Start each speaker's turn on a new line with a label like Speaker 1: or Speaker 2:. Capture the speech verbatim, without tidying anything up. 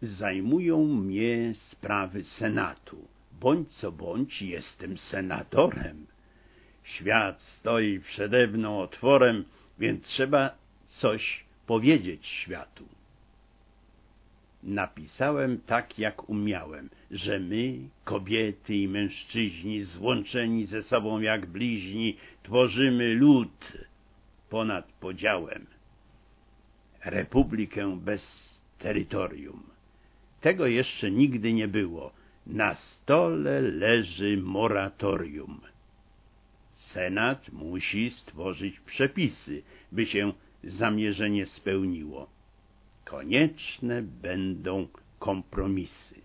Speaker 1: Zajmują mnie sprawy Senatu. Bądź co bądź, jestem senatorem. Świat stoi przede mną otworem, więc trzeba coś powiedzieć światu. Napisałem tak, jak umiałem, że my, kobiety i mężczyźni, złączeni ze sobą jak bliźni, tworzymy lud ponad podziałem. Republikę bez terytorium. Tego jeszcze nigdy nie było. Na stole leży moratorium. Senat musi stworzyć przepisy, by się zamierzenie spełniło. Konieczne będą kompromisy.